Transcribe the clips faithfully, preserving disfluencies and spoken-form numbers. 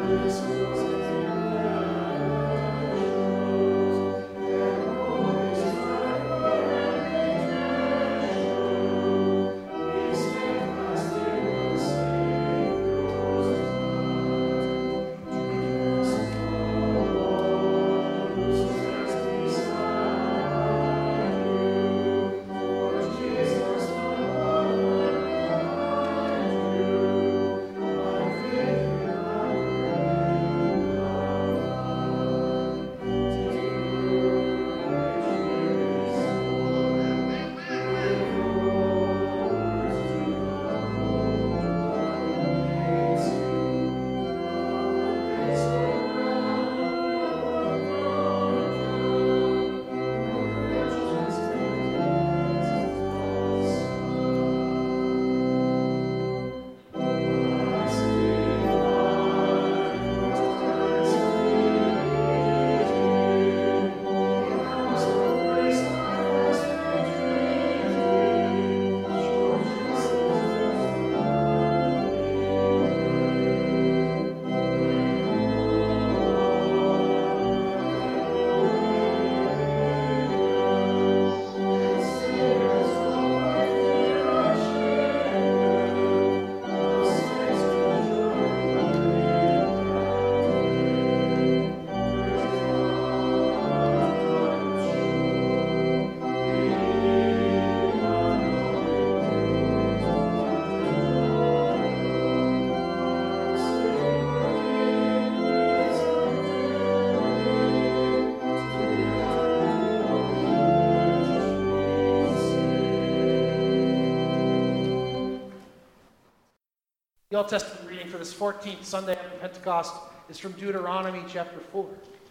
The Old Testament reading for this fourteenth Sunday after Pentecost is from Deuteronomy chapter four.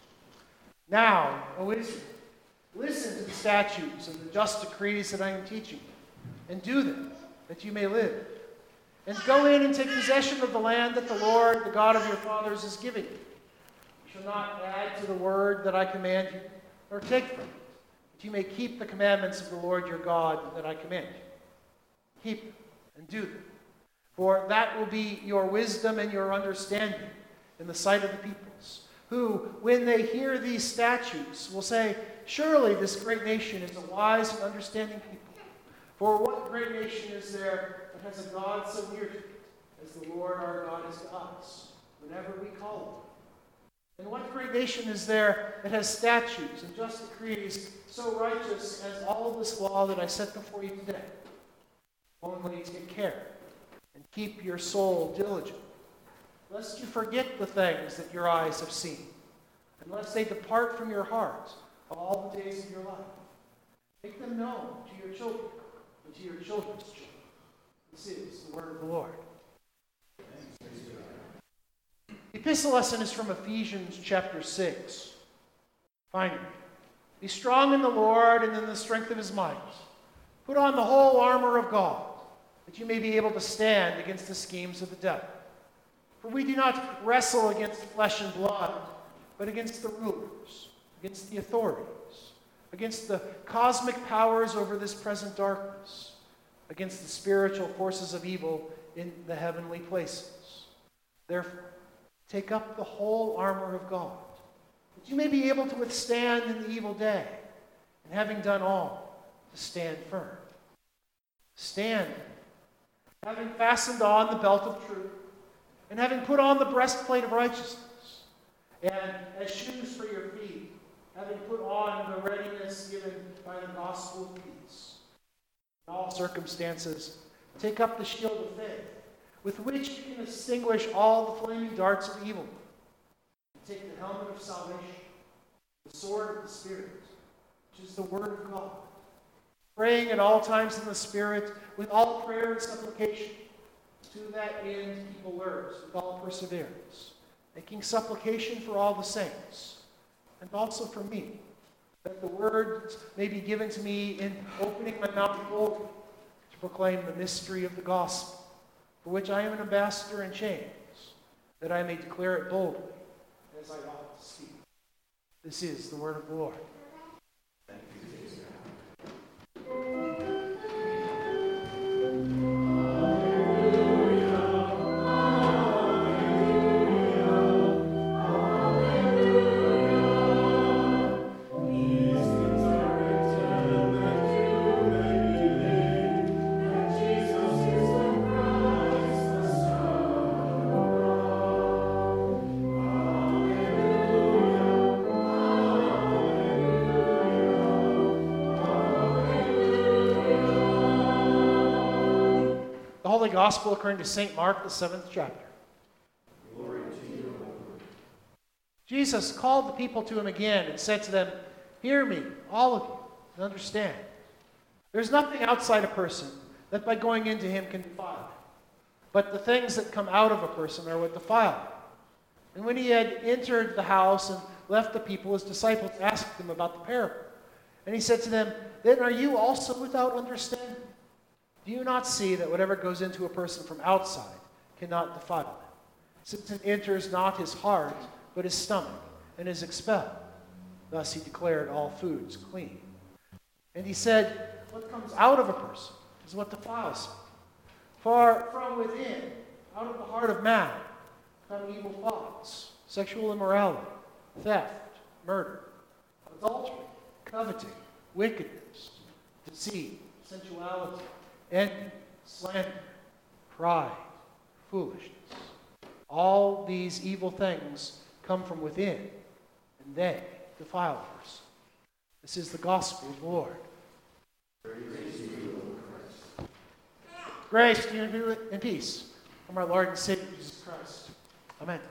Now, O Israel, listen to the statutes and the just decrees that I am teaching you, and do them, that you may live. And go in and take possession of the land that the Lord, the God of your fathers, is giving you. You shall not add to the word that I command you, nor take from it, that you may keep the commandments of the Lord your God that I command you. Keep them and do them. For that will be your wisdom and your understanding in the sight of the peoples, who, when they hear these statutes, will say, surely this great nation is a wise and understanding people. For what great nation is there that has a God so near to it, as the Lord our God is to us, whenever we call him? And what great nation is there that has statutes and just decrees so righteous as all this law that I set before you today? Only take care and keep your soul diligent, lest you forget the things that your eyes have seen, unless they depart from your heart all the days of your life. Make them known to your children and to your children's children. This is the word of the Lord. The epistle lesson is from Ephesians chapter six. Finally, be strong in the Lord and in the strength of his might. Put on the whole armor of God, that you may be able to stand against the schemes of the devil. For we do not wrestle against flesh and blood, but against the rulers, against the authorities, against the cosmic powers over this present darkness, against the spiritual forces of evil in the heavenly places. Therefore, take up the whole armor of God, that you may be able to withstand in the evil day, and having done all, to stand firm. Stand, having fastened on the belt of truth, and having put on the breastplate of righteousness, and as shoes for your feet, having put on the readiness given by the gospel of peace. In all circumstances, take up the shield of faith, with which you can extinguish all the flaming darts of evil. And take the helmet of salvation, the sword of the Spirit, which is the word of God, praying at all times in the Spirit, with all prayer and supplication. To that end keep alert with all perseverance, making supplication for all the saints, and also for me, that the words may be given to me in opening my mouth boldly to proclaim the mystery of the gospel, for which I am an ambassador in chains, that I may declare it boldly, as I ought to speak. This is the word of the Lord. Thank you, Jesus. Alleluia, alleluia. Gospel according to Saint Mark, the seventh chapter. Glory to you, O Lord. Jesus called the people to him again and said to them, "Hear me, all of you, and understand. There's nothing outside a person that by going into him can defile him. But the things that come out of a person are what defile him." And when he had entered the house and left the people, his disciples asked him about the parable. And he said to them, "Then are you also without understanding? Do you not see that whatever goes into a person from outside cannot defile him, since it enters not his heart, but his stomach, and is expelled?" Thus he declared all foods clean. And he said, "What comes out of a person is what defiles him. For from within, out of the heart of man, come evil thoughts, sexual immorality, theft, murder, adultery, coveting, wickedness, deceit, sensuality, envy, slander, pride, foolishness. All these evil things come from within, and they defile a person." This is the gospel of the Lord. Praise to you, O Christ. Grace to you and peace from our Lord and Savior Jesus Christ. Amen.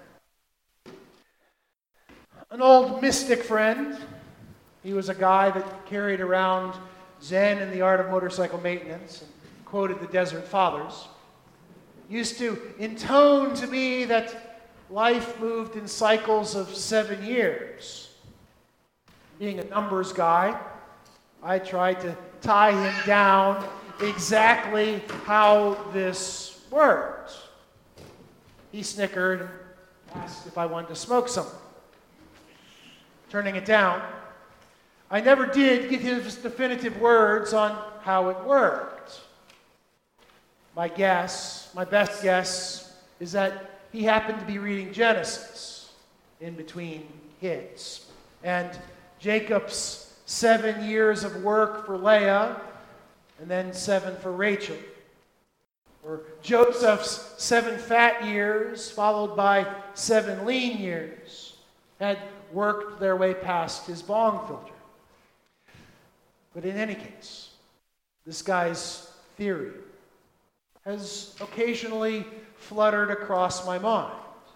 An old mystic friend, he was a guy that carried around Zen and the art of motorcycle maintenance and quoted the Desert Fathers, used to intone to me that life moved in cycles of seven years. Being a numbers guy, I tried to tie him down exactly how this worked. He snickered and asked if I wanted to smoke something. Turning it down, I never did get his definitive words on how it worked. My guess, my best guess, is that he happened to be reading Genesis in between hits. And Jacob's seven years of work for Leah, and then seven for Rachel. Or Joseph's seven fat years, followed by seven lean years, had worked their way past his bong filter. But in any case, this guy's theory has occasionally fluttered across my mind.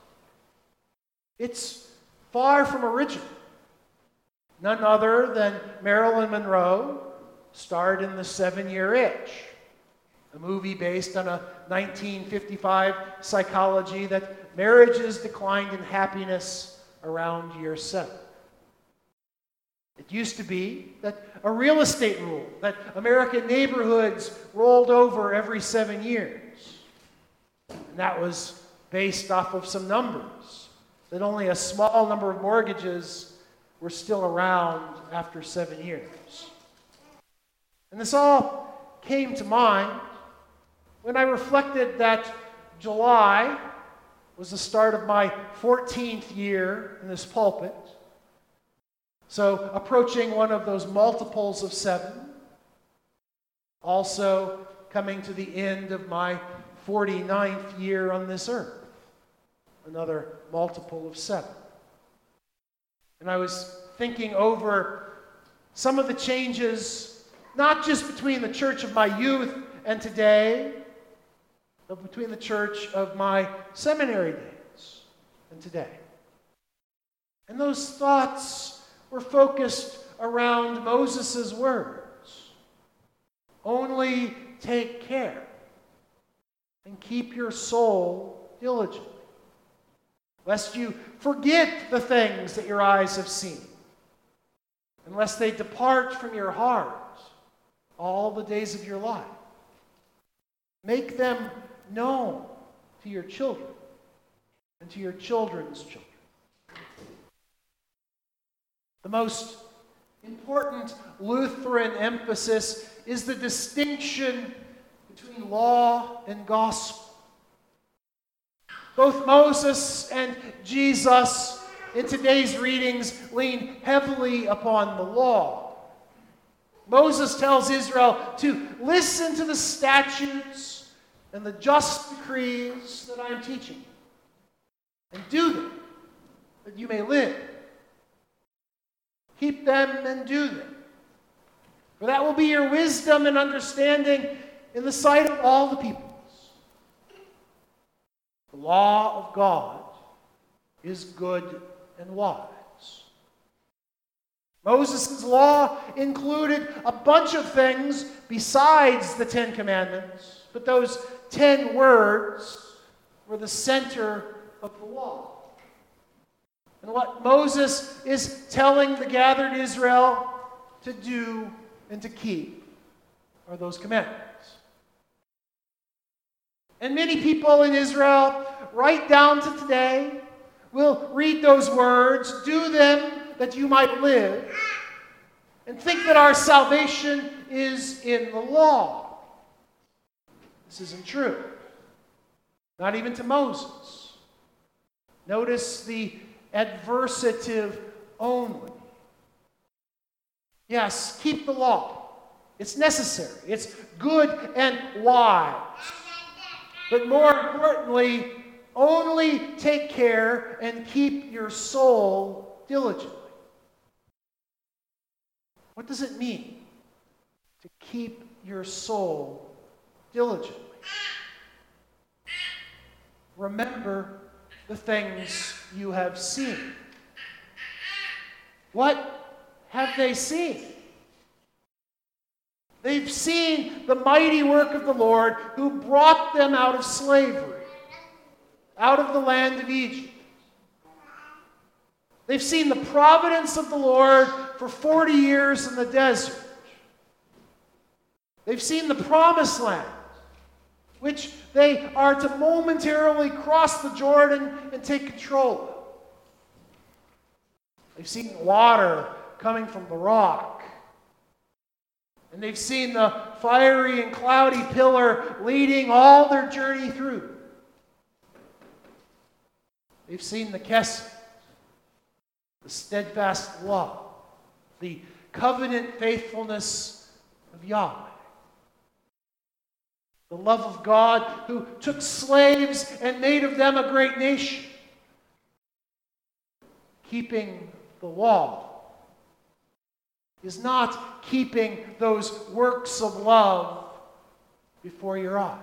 It's far from original. None other than Marilyn Monroe starred in The Seven-Year Itch, a movie based on a nineteen fifty-five psychology that marriages declined in happiness around year seven. It used to be that a real estate rule, that American neighborhoods rolled over every seven years. And that was based off of some numbers, that only a small number of mortgages were still around after seven years. And this all came to mind when I reflected that July was the start of my fourteenth year in this pulpit. So approaching one of those multiples of seven. Also coming to the end of my forty-ninth year on this earth. Another multiple of seven. And I was thinking over some of the changes, not just between the church of my youth and today, but between the church of my seminary days and today. And those thoughts were focused around Moses' words. Only take care and keep your soul diligently, lest you forget the things that your eyes have seen, unless they depart from your heart all the days of your life. Make them known to your children and to your children's children. The most important Lutheran emphasis is the distinction between law and gospel. Both Moses and Jesus in today's readings lean heavily upon the law. Moses tells Israel to listen to the statutes and the just decrees that I am teaching you, and do them, that you may live. Keep them and do them, for that will be your wisdom and understanding in the sight of all the peoples. The law of God is good and wise. Moses' law included a bunch of things besides the Ten Commandments, but those ten words were the center of the law. And what Moses is telling the gathered Israel to do and to keep are those commandments. And many people in Israel, right down to today, will read those words, do them that you might live, and think that our salvation is in the law. This isn't true. Not even to Moses. Notice the adversative only. Yes, keep the law. It's necessary. It's good and wise. But more importantly, only take care and keep your soul diligently. What does it mean to keep your soul diligently? Remember the things you have seen. What have they seen? They've seen the mighty work of the Lord who brought them out of slavery, out of the land of Egypt. They've seen the providence of the Lord for forty years in the desert. They've seen the promised land, which they are to momentarily cross the Jordan and take control of. They've seen water coming from the rock. And they've seen the fiery and cloudy pillar leading all their journey through. They've seen the kesed, the steadfast love, the covenant faithfulness of Yahweh. The love of God who took slaves and made of them a great nation. Keeping the law is not keeping those works of love before your eyes.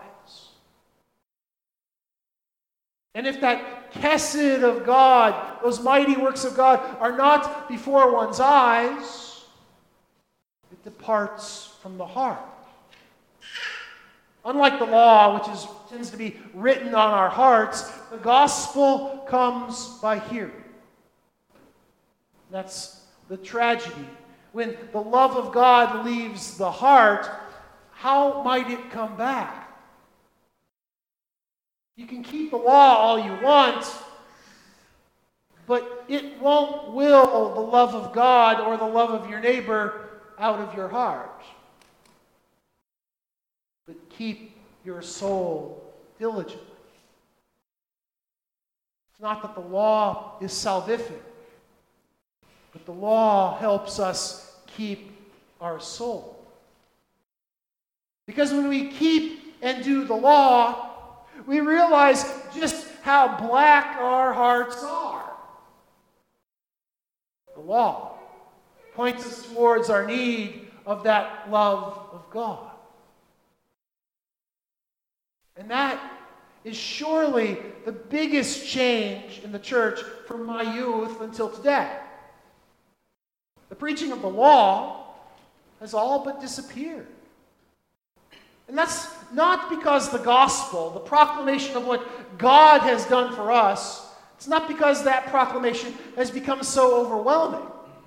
And if that kesed of God, those mighty works of God, are not before one's eyes, it departs from the heart. Unlike the law, which is, tends to be written on our hearts, the gospel comes by hearing. That's the tragedy. When the love of God leaves the heart, how might it come back? You can keep the law all you want, but it won't will the love of God or the love of your neighbor out of your heart. But keep your soul diligently. It's not that the law is salvific, but the law helps us keep our soul. Because when we keep and do the law, we realize just how black our hearts are. The law points us towards our need of that love of God. And that is surely the biggest change in the church from my youth until today. The preaching of the law has all but disappeared. And that's not because the gospel, the proclamation of what God has done for us, it's not because that proclamation has become so overwhelming.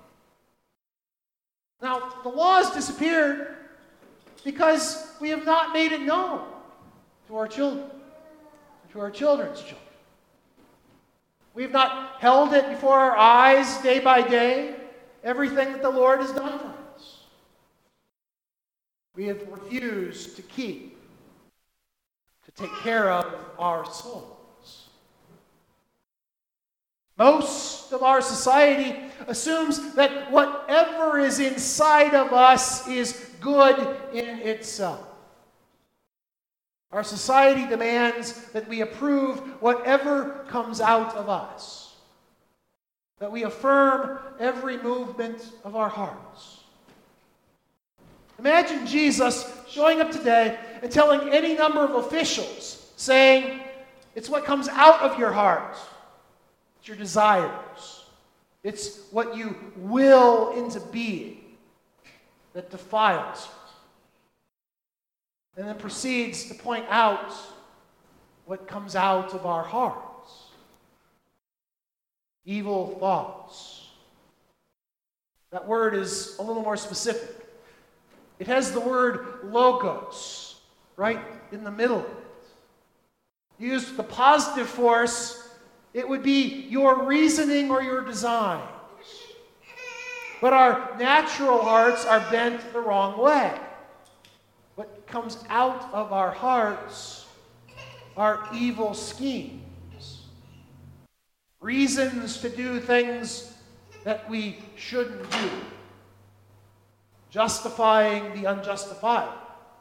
Now, the law has disappeared because we have not made it known to our children, to our children's children. We have not held it before our eyes day by day, everything that the Lord has done for us. We have refused to keep, to take care of our souls. Most of our society assumes that whatever is inside of us is good in itself. Our society demands that we approve whatever comes out of us, that we affirm every movement of our hearts. Imagine Jesus showing up today and telling any number of officials, saying, It's what comes out of your heart. It's your desires. It's what you will into being that defiles you. And then proceeds to point out what comes out of our hearts. Evil thoughts. That word is a little more specific. It has the word logos right in the middle of it. Used with the positive force, it would be your reasoning or your designs. But our natural hearts are bent the wrong way. What comes out of our hearts are evil schemes, reasons to do things that we shouldn't do, justifying the unjustifiable.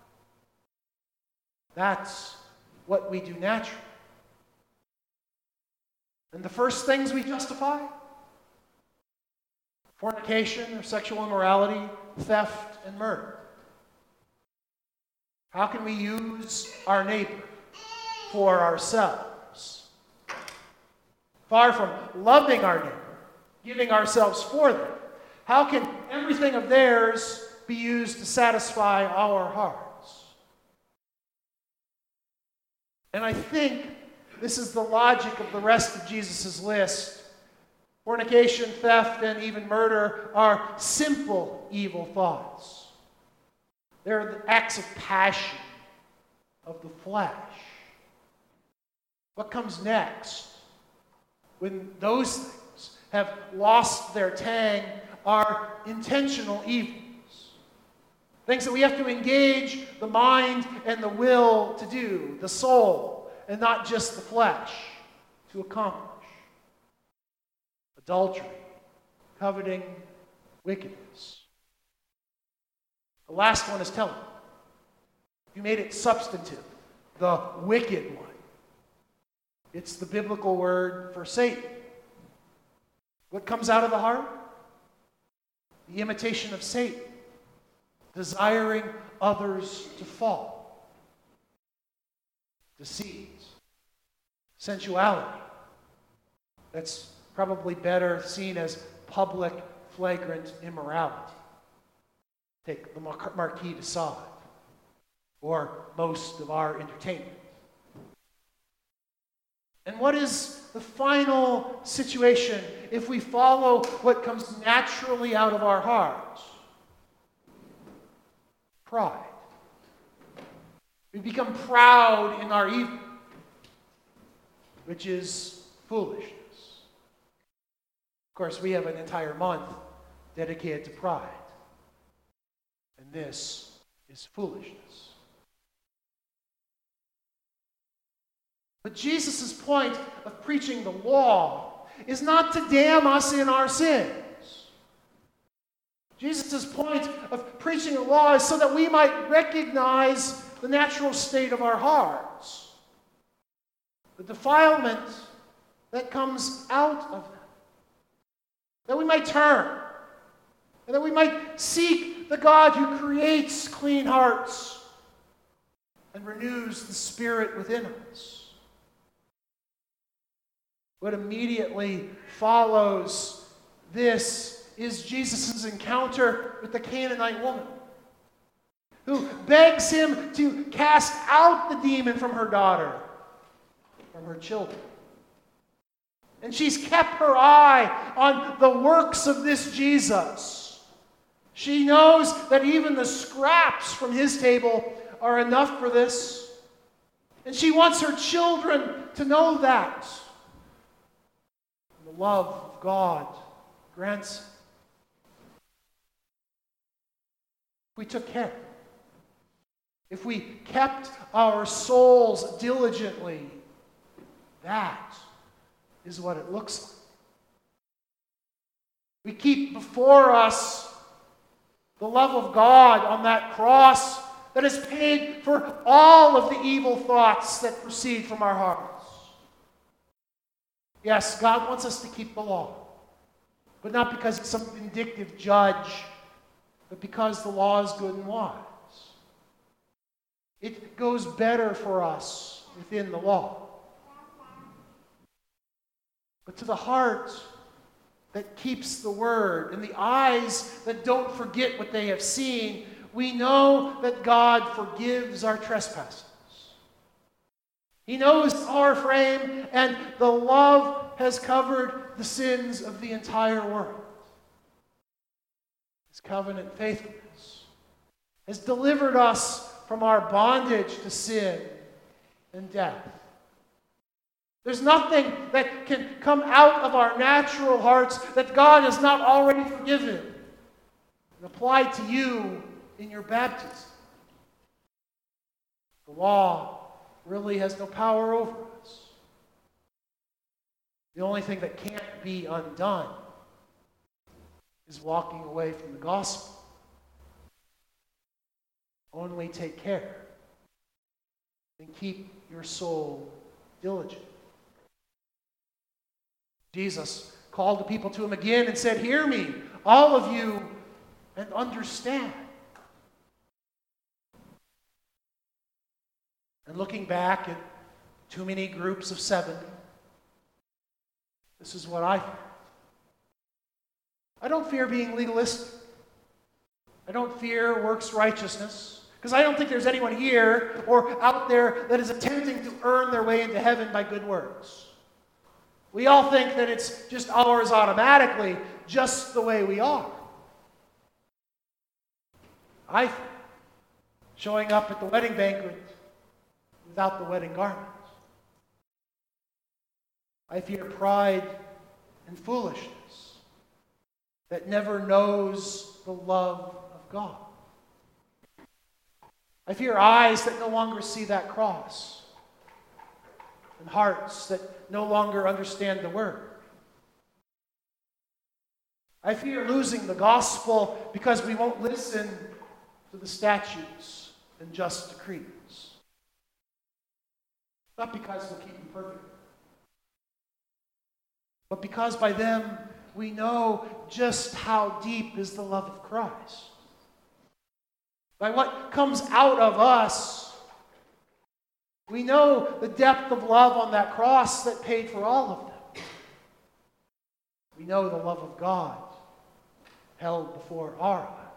That's what we do naturally. And the first things we justify: fornication or sexual immorality, theft, and murder. How can we use our neighbor for ourselves? Far from loving our neighbor, giving ourselves for them, how can everything of theirs be used to satisfy our hearts? And I think this is the logic of the rest of Jesus' list. Fornication, theft, and even murder are simple evil thoughts. They're the acts of passion of the flesh. What comes next, when those things have lost their tang, are intentional evils. Things that we have to engage the mind and the will to do, the soul, and not just the flesh, to accomplish. Adultery, coveting, wickedness. The last one is telling. You made it substantive, the wicked one. It's the biblical word for Satan. What comes out of the heart? The imitation of Satan, desiring others to fall. Deceit, sensuality. That's probably better seen as public, flagrant immorality. Take the Marquis de Sade, or most of our entertainment. And what is the final situation if we follow what comes naturally out of our hearts? Pride. We become proud in our evil, which is foolishness. Of course, we have an entire month dedicated to pride. And this is foolishness. But Jesus' point of preaching the law is not to damn us in our sins. Jesus' point of preaching the law is so that we might recognize the natural state of our hearts, the defilement that comes out of them, that we might turn, and that we might seek the God who creates clean hearts and renews the spirit within us. What immediately follows this is Jesus' encounter with the Canaanite woman, who begs him to cast out the demon from her daughter, from her children. And she's kept her eye on the works of this Jesus. She knows that even the scraps from his table are enough for this. And she wants her children to know that. And the love of God grants it. If we took care, if we kept our souls diligently, that is what it looks like. We keep before us the love of God on that cross that has paid for all of the evil thoughts that proceed from our hearts. Yes, God wants us to keep the law, but not because it's some vindictive judge, but because the law is good and wise. It goes better for us within the law. but to the heart that keeps the word and the eyes that don't forget what they have seen, we know that God forgives our trespasses. He knows our frame, and the love has covered the sins of the entire world. His covenant faithfulness has delivered us from our bondage to sin and death. There's nothing that can come out of our natural hearts that God has not already forgiven and applied to you in your baptism. The law really has no power over us. The only thing that can't be undone is walking away from the gospel. Only take care and keep your soul diligent. Jesus called the people to him again and said, "Hear me, all of you, and understand." And looking back at too many groups of seventy, this is what I fear. I don't fear being legalistic. I don't fear works righteousness, because I don't think there's anyone here or out there that is attempting to earn their way into heaven by good works. We all think that it's just ours automatically, just the way we are. I fear showing up at the wedding banquet without the wedding garments. I fear pride and foolishness that never knows the love of God. I fear eyes that no longer see that cross, and hearts that no longer understand the word. I fear losing the gospel because we won't listen to the statutes and just decrees. Not because we'll keep them perfect, but because by them we know just how deep is the love of Christ. By what comes out of us, we know the depth of love on that cross that paid for all of them. We know the love of God held before our eyes.